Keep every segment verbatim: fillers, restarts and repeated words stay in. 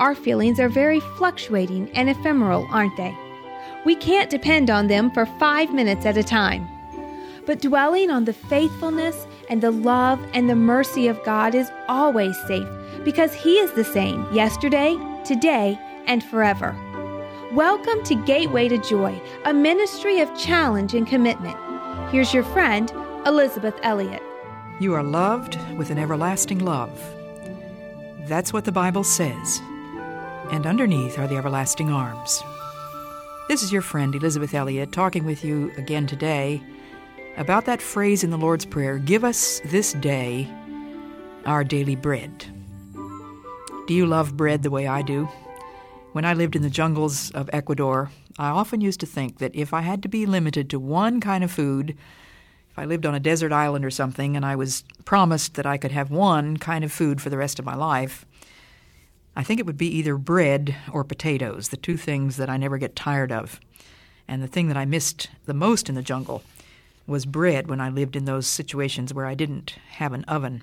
our feelings are very fluctuating and ephemeral, aren't they? We can't depend on them for five minutes at a time. But dwelling on the faithfulness and the love and the mercy of God is always safe because He is the same yesterday, today, and forever. Welcome to Gateway to Joy, a ministry of challenge and commitment. Here's your friend, Elizabeth Elliot. You are loved with an everlasting love. That's what the Bible says. And underneath are the everlasting arms. This is your friend, Elizabeth Elliot, talking with you again today about that phrase in the Lord's Prayer, give us this day our daily bread. Do you love bread the way I do? When I lived in the jungles of Ecuador, I often used to think that if I had to be limited to one kind of food, if I lived on a desert island or something and I was promised that I could have one kind of food for the rest of my life, I think it would be either bread or potatoes, the two things that I never get tired of. And the thing that I missed the most in the jungle was bread when I lived in those situations where I didn't have an oven.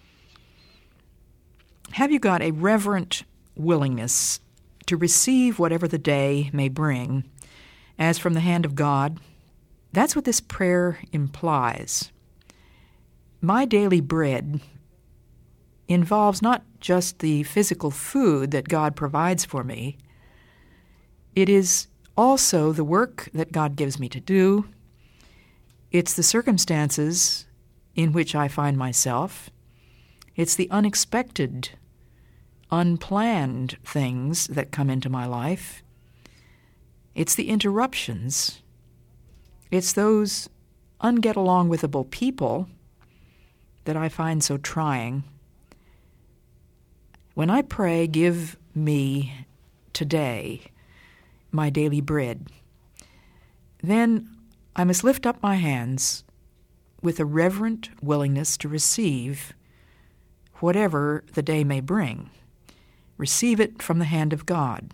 Have you got a reverent willingness to receive whatever the day may bring as from the hand of God? That's what this prayer implies. My daily bread involves not just the physical food that God provides for me. It is also the work that God gives me to do. It's the circumstances in which I find myself. It's the unexpected, unplanned things that come into my life. It's the interruptions. It's those unget-along-withable people that I find so trying. When I pray, give me today my daily bread, then I must lift up my hands with a reverent willingness to receive whatever the day may bring. Receive it from the hand of God.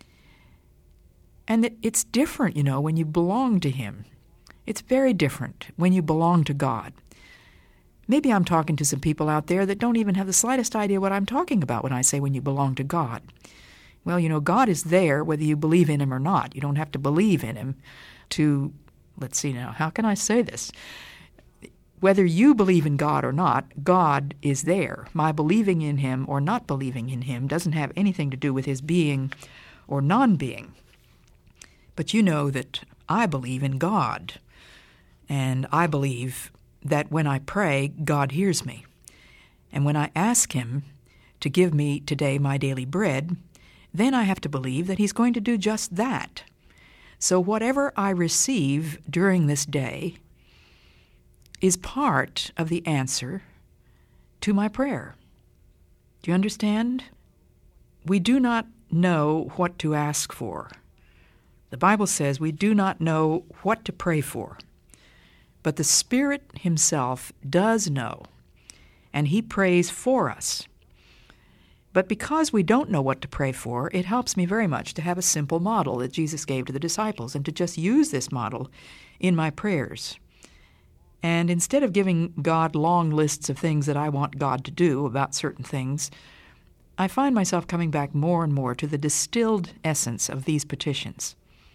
And it's different, you know, when you belong to Him. It's very different when you belong to God. Maybe I'm talking to some people out there that don't even have the slightest idea what I'm talking about when I say when you belong to God. Well, you know, God is there whether you believe in Him or not. You don't have to believe in Him to, let's see now, how can I say this? Whether you believe in God or not, God is there. My believing in Him or not believing in Him doesn't have anything to do with His being or non-being. But you know that I believe in God, and I believe that when I pray, God hears me. And when I ask Him to give me today my daily bread, then I have to believe that He's going to do just that. So whatever I receive during this day is part of the answer to my prayer. Do you understand? We do not know what to ask for. The Bible says we do not know what to pray for. But the Spirit Himself does know, and He prays for us. But because we don't know what to pray for, it helps me very much to have a simple model that Jesus gave to the disciples and to just use this model in my prayers. And instead of giving God long lists of things that I want God to do about certain things, I find myself coming back more and more to the distilled essence of these petitions.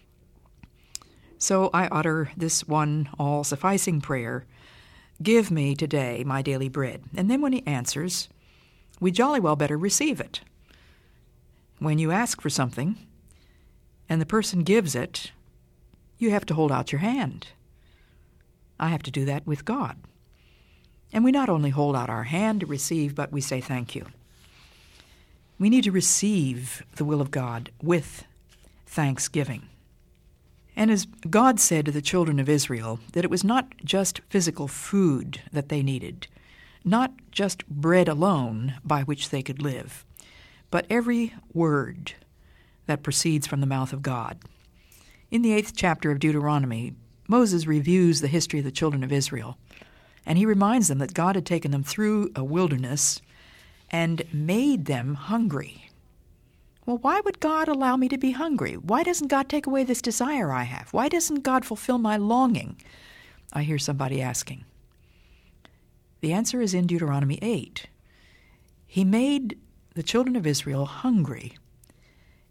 So I utter this one all-sufficing prayer, give me today my daily bread. And then when He answers, we jolly well better receive it. When you ask for something and the person gives it, you have to hold out your hand. I have to do that with God. And we not only hold out our hand to receive, but we say thank you. We need to receive the will of God with thanksgiving. And as God said to the children of Israel, that it was not just physical food that they needed, not just bread alone by which they could live, but every word that proceeds from the mouth of God. In the eighth chapter of Deuteronomy, Moses reviews the history of the children of Israel, and he reminds them that God had taken them through a wilderness and made them hungry. Well, why would God allow me to be hungry? Why doesn't God take away this desire I have? Why doesn't God fulfill my longing? I hear somebody asking. The answer is in Deuteronomy eight. He made the children of Israel hungry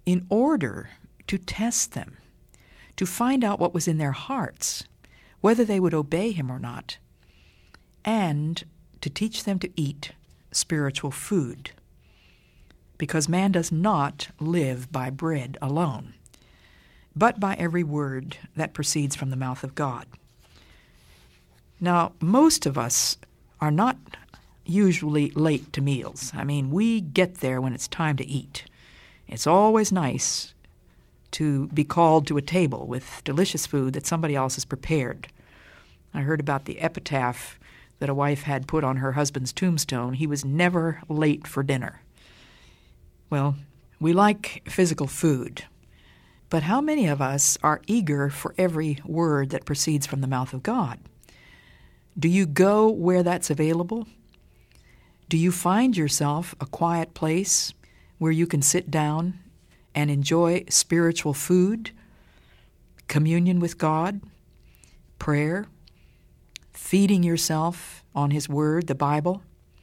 in order to test them, to find out what was in their hearts, whether they would obey him or not, and to teach them to eat spiritual food. Because man does not live by bread alone, but by every word that proceeds from the mouth of God. Now, most of us are not usually late to meals. I mean, we get there when it's time to eat. It's always nice to be called to a table with delicious food that somebody else has prepared. I heard about the epitaph that a wife had put on her husband's tombstone. He was never late for dinner. Well, we like physical food, but how many of us are eager for every word that proceeds from the mouth of God? Do you go where that's available? Do you find yourself a quiet place where you can sit down and enjoy spiritual food, communion with God, prayer, feeding yourself on His Word, the Bible?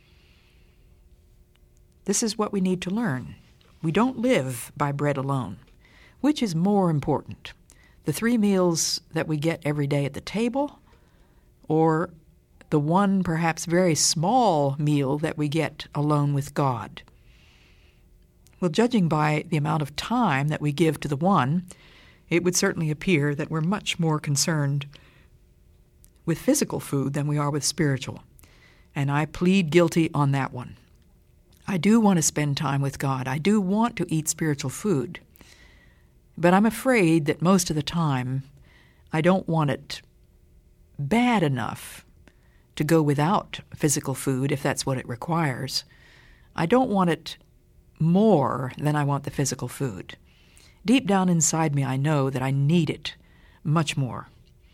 This is what we need to learn. We don't live by bread alone. Which is more important, the three meals that we get every day at the table, or the one perhaps very small meal that we get alone with God? Well, judging by the amount of time that we give to the one, it would certainly appear that we're much more concerned with physical food than we are with spiritual. And I plead guilty on that one. I do want to spend time with God. I do want to eat spiritual food. But I'm afraid that most of the time I don't want it bad enough to go without physical food if that's what it requires. I don't want it more than I want the physical food. Deep down inside me, I know that I need it much more.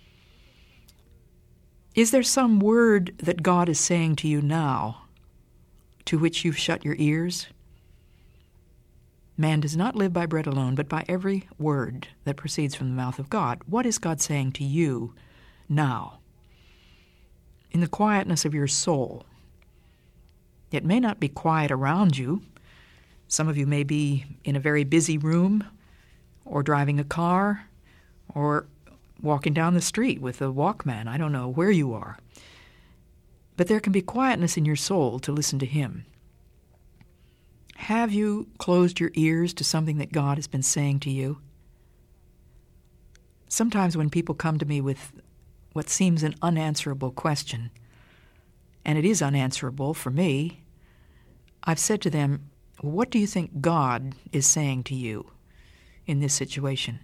Is there some word that God is saying to you now to which you've shut your ears? Man does not live by bread alone, but by every word that proceeds from the mouth of God. What is God saying to you now? In the quietness of your soul. It may not be quiet around you. Some of you may be in a very busy room, or driving a car, or walking down the street with a Walkman. I don't know where you are. But there can be quietness in your soul to listen to Him. Have you closed your ears to something that God has been saying to you? Sometimes when people come to me with what seems an unanswerable question, and it is unanswerable for me, I've said to them, what do you think God is saying to you in this situation?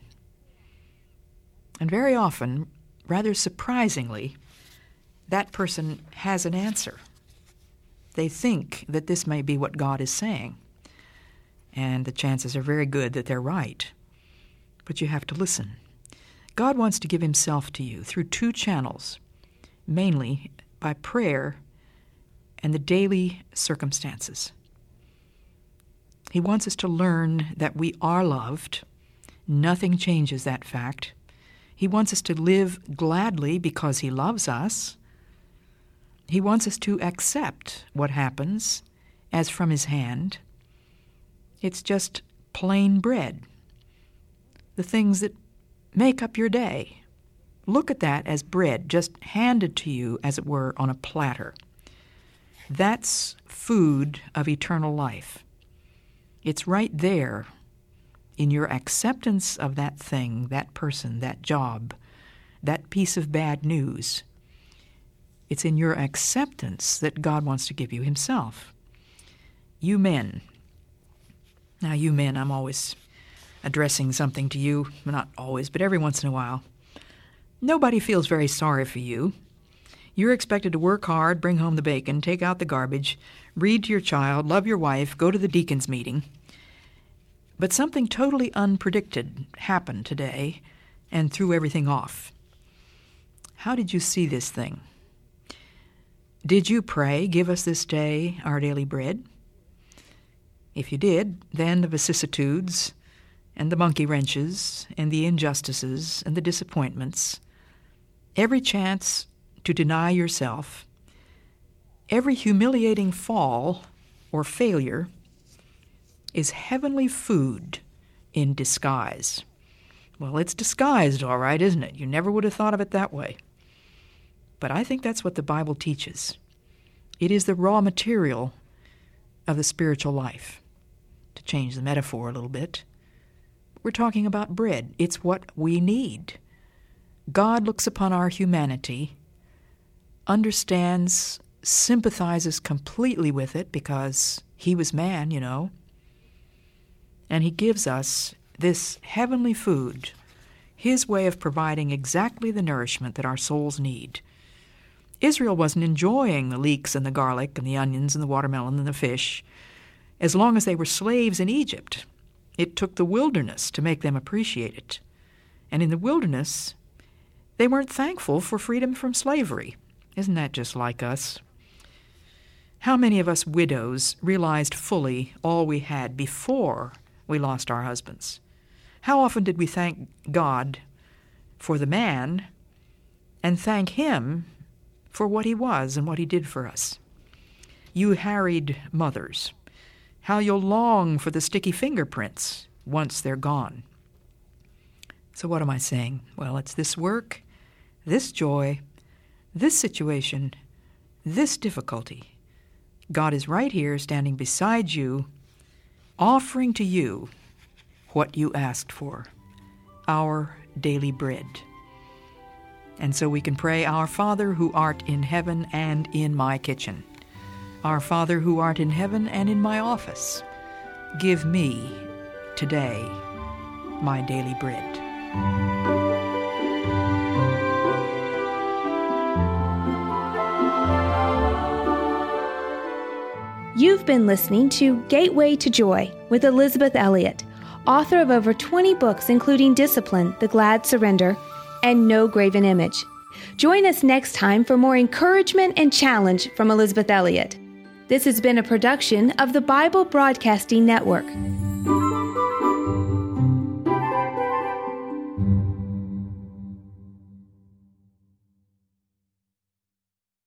And very often, rather surprisingly, that person has an answer. They think that this may be what God is saying, and the chances are very good that they're right. But you have to listen. God wants to give Himself to you through two channels, mainly by prayer and the daily circumstances. He wants us to learn that we are loved. Nothing changes that fact. He wants us to live gladly because He loves us. He wants us to accept what happens as from His hand. It's just plain bread. The things that make up your day. Look at that as bread, just handed to you, as it were, on a platter. That's food of eternal life. It's right there in your acceptance of that thing, that person, that job, that piece of bad news. It's in your acceptance that God wants to give you Himself. You men. Now, you men, I'm always addressing something to you. Not always, but every once in a while. Nobody feels very sorry for you. You're expected to work hard, bring home the bacon, take out the garbage, read to your child, love your wife, go to the deacon's meeting. But something totally unpredicted happened today and threw everything off. How did you see this thing? Did you pray, "Give us this day our daily bread"? If you did, then the vicissitudes and the monkey wrenches and the injustices and the disappointments, every chance to deny yourself, every humiliating fall or failure is heavenly food in disguise. Well, it's disguised, all right, isn't it? You never would have thought of it that way. But I think that's what the Bible teaches. It is the raw material of the spiritual life. To change the metaphor a little bit, we're talking about bread. It's what we need. God looks upon our humanity, understands, sympathizes completely with it because he was man, you know, and he gives us this heavenly food, his way of providing exactly the nourishment that our souls need. Israel wasn't enjoying the leeks and the garlic and the onions and the watermelon and the fish as long as they were slaves in Egypt. It took the wilderness to make them appreciate it. And in the wilderness, they weren't thankful for freedom from slavery. Isn't that just like us? How many of us widows realized fully all we had before we lost our husbands? How often did we thank God for the man and thank him for what he was and what he did for us? You harried mothers, how you'll long for the sticky fingerprints once they're gone. So what am I saying? Well, it's this work, this joy, this situation, this difficulty. God is right here standing beside you, offering to you what you asked for, our daily bread. And so we can pray, Our Father who art in heaven and in my kitchen. Our Father who art in heaven and in my office, give me today my daily bread. You've been listening to Gateway to Joy with Elisabeth Elliot, author of over twenty books including Discipline, The Glad Surrender, and No Graven Image. Join us next time for more encouragement and challenge from Elisabeth Elliot. This has been a production of the Bible Broadcasting Network.